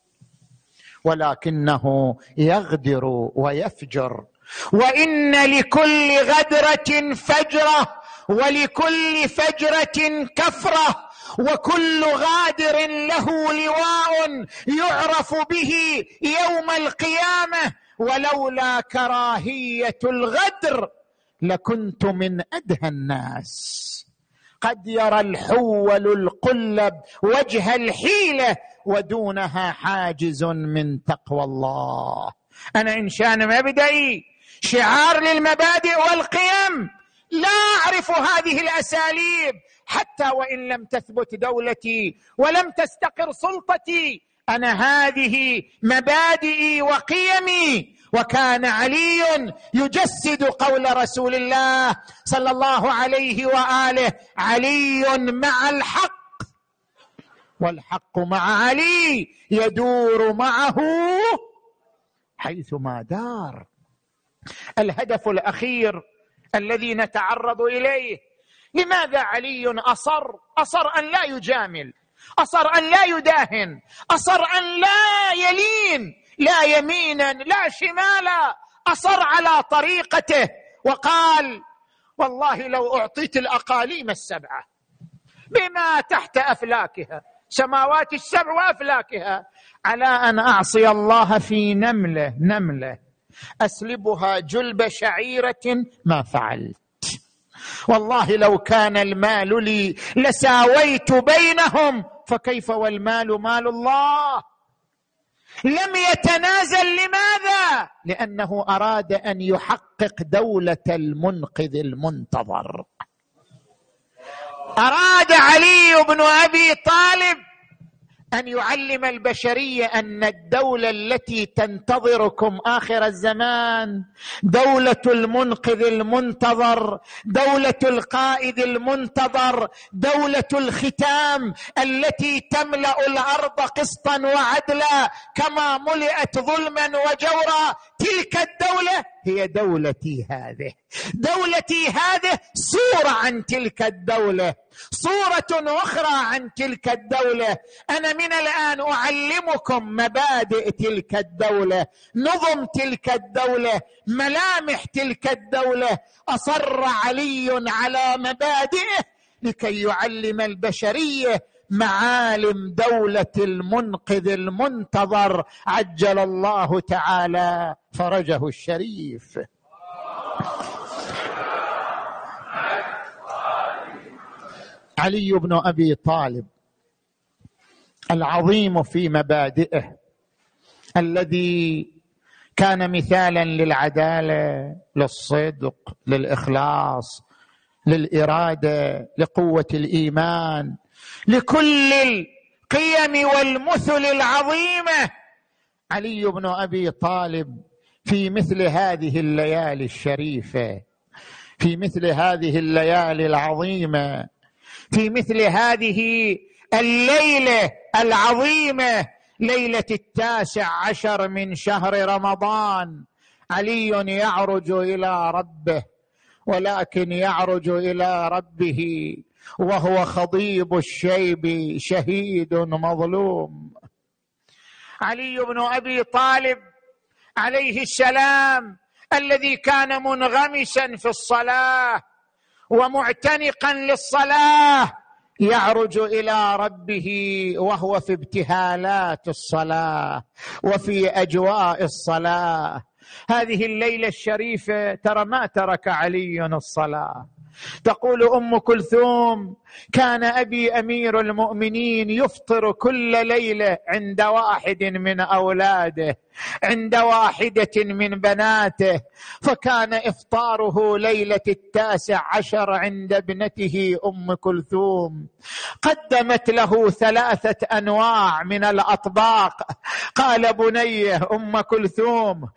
ولكنه يغدر ويفجر، وإن لكل غدرة فجرة ولكل فجرة كفرة، وكل غادر له لواء يعرف به يوم القيامة، ولولا كراهية الغدر لكنت من أدهى الناس. قد يرى الحول القلب وجه الحيلة ودونها حاجز من تقوى الله. أنا إنسان مبدئي، شعار للمبادئ والقيم، لا أعرف هذه الأساليب حتى وإن لم تثبت دولتي ولم تستقر سلطتي، أنا هذه مبادئي وقيمي. وكان علي يجسد قول رسول الله صلى الله عليه وآله: علي مع الحق والحق مع علي يدور معه حيثما دار. الهدف الأخير الذي نتعرض إليه: لماذا علي أصر أصر أن لا يجامل، أصر أن لا يداهن، أصر أن لا يلين، لا يمينا لا شمالا، أصر على طريقته وقال: والله لو أعطيت الأقاليم السبعة بما تحت أفلاكها، سماوات السبع وأفلاكها، على أن أعصي الله في نملة نملة أسلبها جلب شعيرة ما فعلت. والله لو كان المال لي لساويت بينهم، فكيف والمال مال الله؟ لم يتنازل. لماذا؟ لأنه أراد أن يحقق دولة المنقذ المنتظر. أراد علي بن أبي طالب أن يعلم البشرية أن الدولة التي تنتظركم آخر الزمان دولة المنقذ المنتظر، دولة القائد المنتظر، دولة الختام التي تملأ الأرض قسطا وعدلا كما ملئت ظلما وجورا. تلك الدولة هي دولتي هذه، دولتي هذه صورة عن تلك الدولة، صورة أخرى عن تلك الدولة. أنا من الآن أعلمكم مبادئ تلك الدولة، نظم تلك الدولة، ملامح تلك الدولة. أصر علي على مبادئه لكي يعلم البشرية معالم دولة المنقذ المنتظر، عجل الله تعالى فرجه الشريف. علي بن أبي طالب العظيم في مبادئه، الذي كان مثالا للعدالة، للصدق، للإخلاص، للإرادة، لقوة الإيمان، لكل القيم والمثل العظيمة. علي بن أبي طالب في مثل هذه الليالي الشريفة في مثل هذه الليالي العظيمة، في مثل هذه الليلة العظيمة، ليلة التاسع عشر من شهر رمضان، علي يعرج إلى ربه، ولكن يعرج إلى ربه وهو خضيب الشيب شهيد مظلوم. علي بن أبي طالب عليه السلام الذي كان منغمسا في الصلاة ومعتنقا للصلاة، يعرج إلى ربه وهو في ابتهالات الصلاة وفي أجواء الصلاة. هذه الليلة الشريفة ترى ما ترك علي الصلاة. تقول أم كلثوم: كان أبي أمير المؤمنين يفطر كل ليلة عند واحد من أولاده، عند واحدة من بناته، فكان إفطاره ليلة التاسع عشر عند ابنته أم كلثوم. قدمت له ثلاثة أنواع من الأطباق. قال: بني أم كلثوم،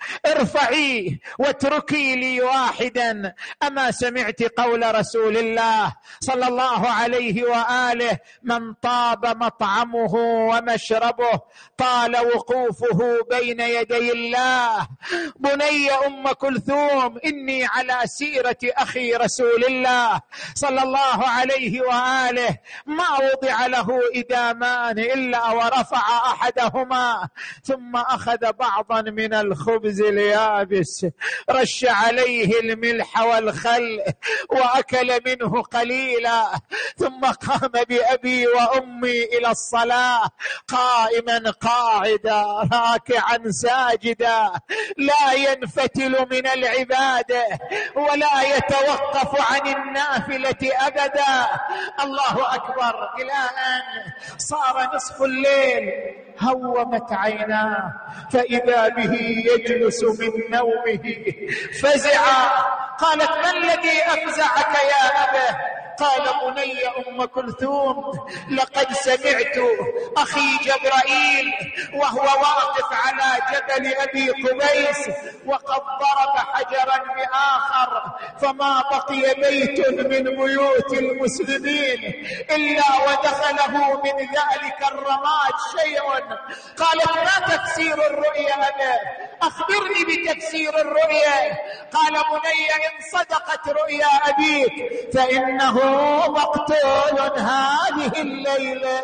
ارفعي واتركي لي واحدا. أما سمعت قول رسول الله صلى الله عليه وآله: من طاب مطعمه ومشربه طال وقوفه بين يدي الله. بني أم كلثوم، إني على سيرة أخي رسول الله صلى الله عليه وآله ما وضع له إدامان إلا ورفع أحدهما ثم أخذ بعضا من الخبز اليابس، رش عليه الملح والخل وأكل منه قليلا، ثم قام بأبي وأمي إلى الصلاة قائما قاعدا راكعا ساجدا، لا ينفتل من العبادة ولا يتوقف عن النافلة أبدا. الله أكبر، إلى أن صار نصف الليل هومت عيناه فإذا به يجلس من نومه فزعا. قالت: ما الذي أفزعك يا أبا؟ قال: بني أم كلثوم، لقد سمعت أخي جبرائيل وهو واقف على جبل أبي قبيس وقد ضرب حجرا بآخر، فما بقي بيت من بيوت المسلمين إلا ودخله من ذلك الرماد شيء. قالت: ما تفسير الرؤيا أبا؟ أخبرني بتفسير الرؤيا. قال: بني، إن صدقت رؤيا أبيك فإنه مقتول هذه الليلة،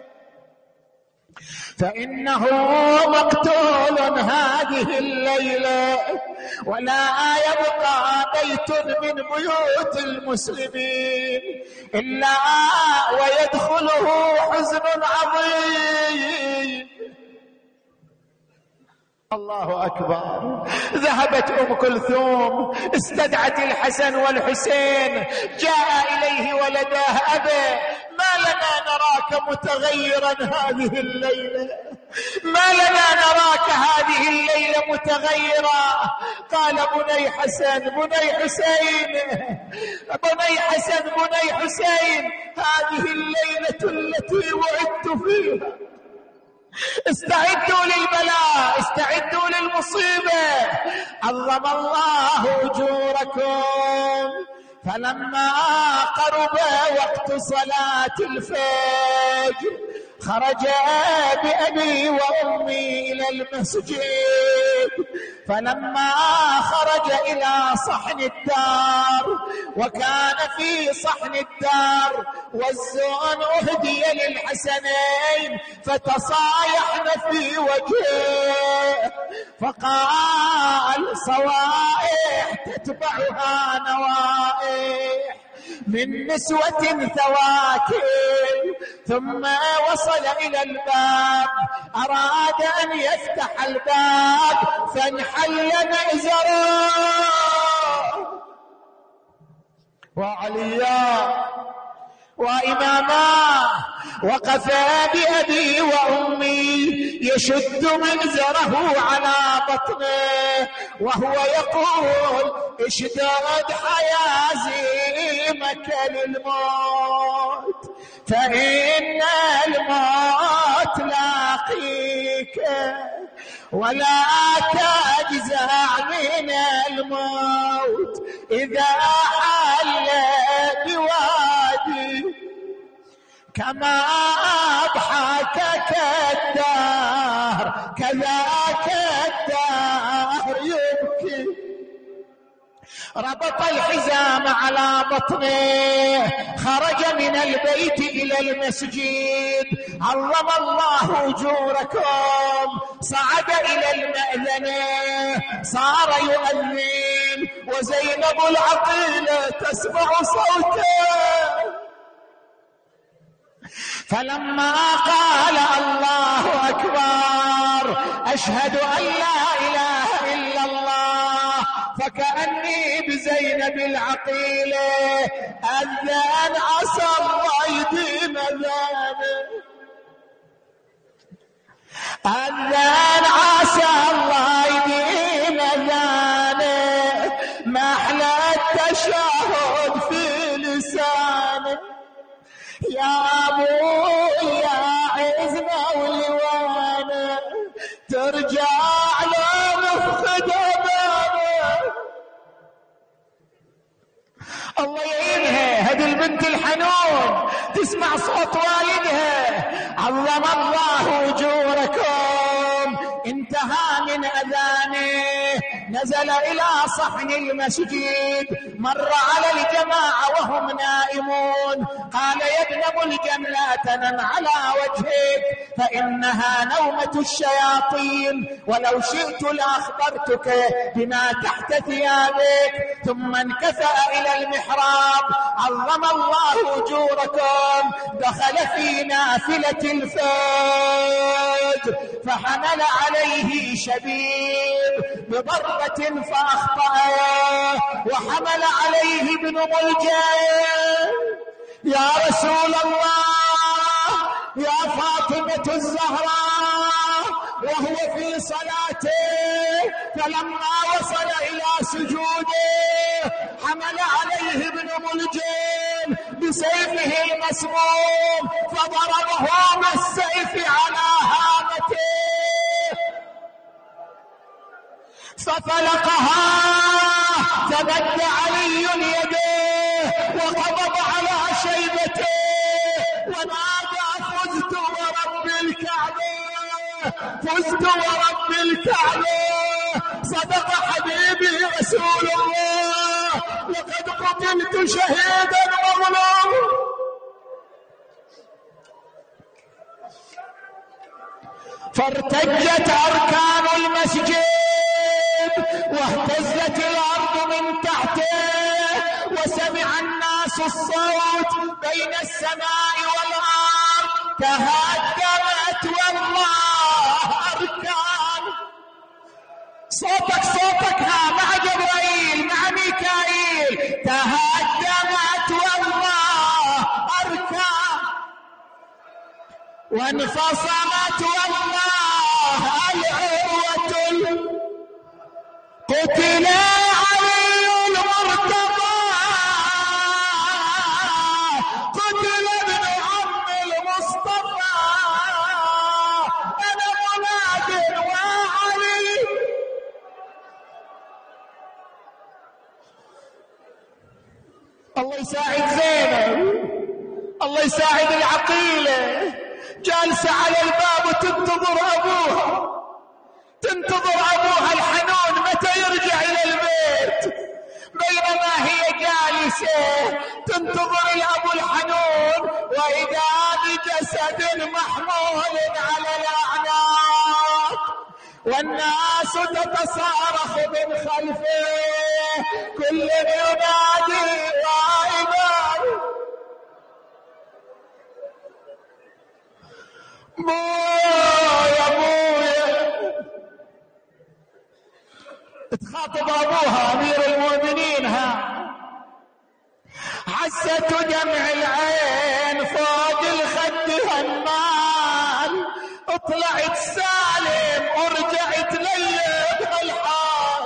فإنه مقتول هذه الليلة، ولا يبقى بيت من بيوت المسلمين إلا ويدخله حزن عظيم. الله أكبر. ذهبت أم كلثوم استدعت الحسن والحسين، جاء إليه ولداه: أبا، ما لنا نراك متغيرا هذه الليلة، ما لنا نراك هذه الليلة متغيرا. قال: بني حسن بني حسين بني حسن بني حسين، هذه الليلة التي وعدت فيها. استعدوا للبلاء، استعدوا للمصيبة، عظم الله أجوركم. فلما قرب وقت صلاة الفجر خرج بأبي وأمي إلى المسجد. فلما خرج إلى صحن الدار، وكان في صحن الدار والزون أهدي للحسنين فتصايحن في وجهه، فقال: صوائح تتبعها نوائح من نسوة ثواكل. ثم وصل إلى الباب، أراد أن يفتح الباب فانحل مئزره، وعليا وإماما وقفا بأبي وأمي يشد منزره على بطنه وهو يقول: اشداد حيازيمك للموت فإن الموت لاقيك، ولا تجزع من الموت إذا كما أضحكك الدهر كذاك الدهر يبكي. ربط الحزام على بطنه، خرج من البيت إلى المسجد. عظم الله أجوركم. صعد إلى المأذنة، صار يؤذن، وزينب العقيلة تسمع صوته. فلما قال الله أكبر أشهد أن لا إله إلا الله، فكأني بزينب العقيلة أذان عسى الله يديم أذانه، أذان عسى الله يديم أذانه، ما أحلى التشهد في لسانه. يا أبوي يا عزنا ولوانا ترجع له نفقد أمانه. الله يعينها هذه البنت الحنون تسمع صوت والدها. عظم الله أجوركم. انتهى من أذانه، نزل إلى صحن المسجد، مر على الجماعة وهم نائمون، قال يا ابن ملجم لا تنم على وجهك فإنها نومة الشياطين، ولو شئت لأخبرتك بما تحت ثيابك. ثم انكفأ إلى المحراب. عظم الله أجوركم. دخل في نافلة الفجر فحمل عليه شبيب بضربة فأخطأه، وحمل عليه ابن ملجم. يا رسول الله يا فاطمة الزهراء، وهو في صلاته، فلما وصل إلى سجوده حمل عليه ابن ملجم بسيفه المسموم فضربه بالسيف على هامته ففلقها. فمد علي يديه وقبض على شيبته ونادى فزت ورب الكعبة، فزت ورب الكعبة، صدق حبيبي رسول الله، لقد قتلت شهيدا مظلوما. فارتجت أركان المسجد واهتزت الأرض من تحته، وسمع الناس الصوت بين السماء والأرض تهدمت والله أركان. صوتك صوتك ها مع جبرائيل مع ميكائيل. تهدمت والله أركان وانفصلت والله العروة. قتل علي المرتضى، قتل ابن عم المصطفى، أنا مناد وعلي. الله يساعد زينب، الله يساعد العقيلة، جالسة على الباب وتنتظر أبوها، تنتظر أبوها الحنون متى يرجع إلى البيت. بينما هي جالسة تنتظر الأبو الحنون، وإذا بجسد محمول على الأعناق والناس تتصارخ من خلفه، كل ينادي وإمام. بويا بويا تخاطب ابوها امير المؤمنين، ها حسة دمع العين فوق الخد هالمال، طلعت سالم ورجعت لي بهالحال.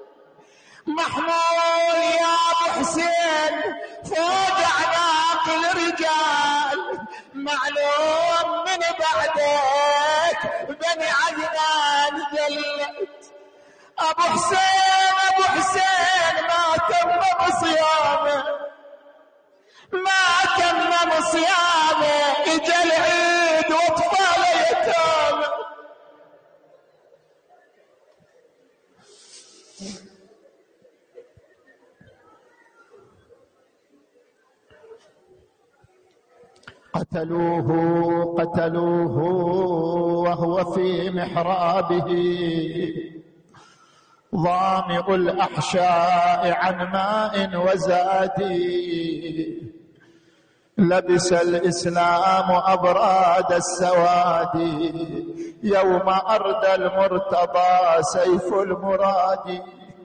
محمول يا ابو حسين فوق اعناق الرجال، معلوم من بعدك بني عدنان دلت. ابو حسين ابو حسين ما تم صيامه، ما تم صيامه، ويجي العيد واطفال يتامى. قتلوه قتلوه وهو في محرابه ظامئ الأحشاء عن ماء وزاد. لبس الإسلام أبراد السواد يوم أردى المرتضى سيف المراد.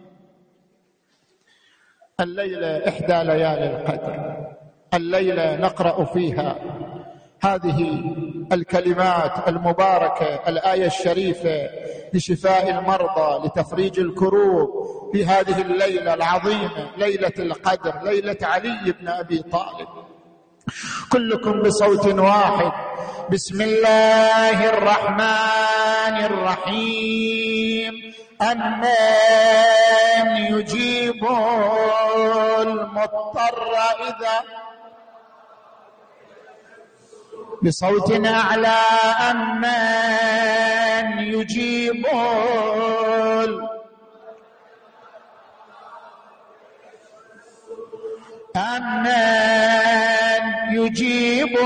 الليلة إحدى ليالي القدر، الليلة نقرأ فيها هذه الكلمات المباركة، الآية الشريفة لشفاء المرضى لتفريج الكروب في هذه الليلة العظيمة، ليلة القدر، ليلة علي بن أبي طالب. كلكم بصوت واحد: بسم الله الرحمن الرحيم. أمن يجيب المضطر إذا، بصوت أعلى: أمن يجيب أمن يجيب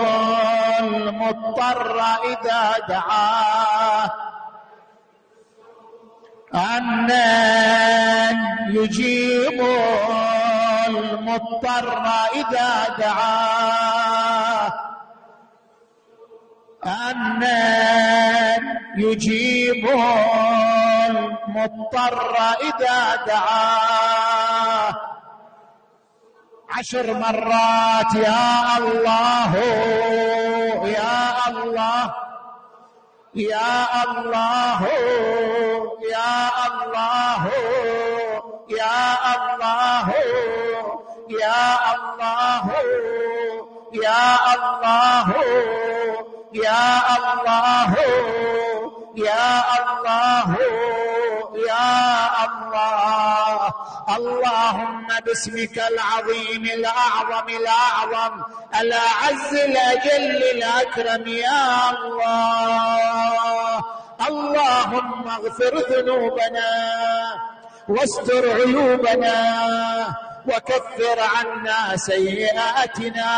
المضطر إذا دعاه، أمن يجيب المضطر إذا دعاه، أمن يجيب المضطر إذا دعاه. عشر مرات: يا الله يا الله يا الله يا الله يا الله يا الله يا الله يا الله يا الله يا الله. اللهم باسمك العظيم الأعظم الأعظم الأعز الأجل الأكرم يا الله. اللهم اغفر ذنوبنا واستر عيوبنا وكفر عنا سيئاتنا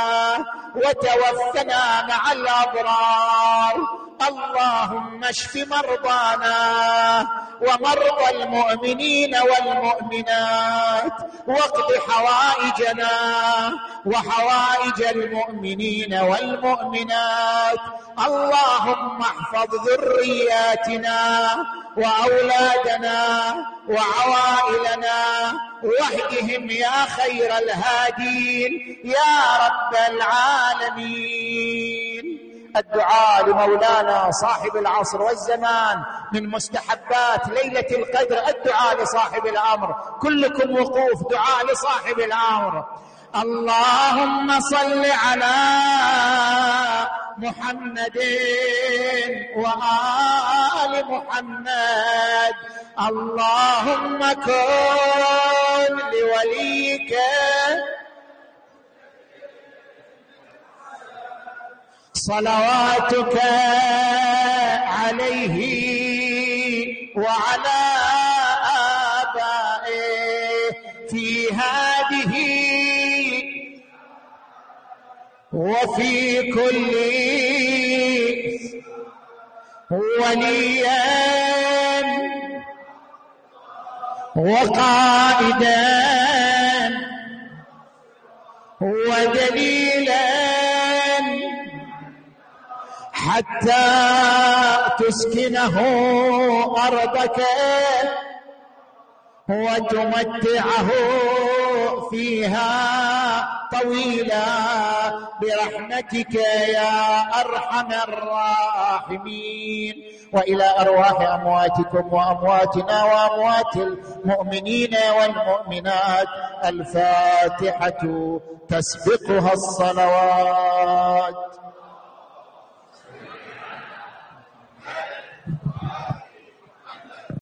وتوفنا مع الأبرار. اللهم اشف مرضانا ومرضى المؤمنين والمؤمنات واقض حوائجنا وحوائج المؤمنين والمؤمنات. اللهم احفظ ذرياتنا وأولادنا وعوائلنا واهدهم يا خير الهادين يا رب العالمين. الدعاء لمولانا صاحب العصر والزمان من مستحبات ليلة القدر، الدعاء لصاحب الأمر. كلكم وقوف دعاء لصاحب الأمر. اللهم صل على محمد وآل محمد. اللهم كن لوليك صلواتك عليه وعلى آبائه في هذه وفي كل وليا وقائدا ودليلا حتى تسكنه أرضك وتمتعه فيها طويلا برحمتك يا أرحم الراحمين. وإلى أرواح أمواتكم وأمواتنا وأموات المؤمنين والمؤمنات الفاتحة تسبقها الصلوات.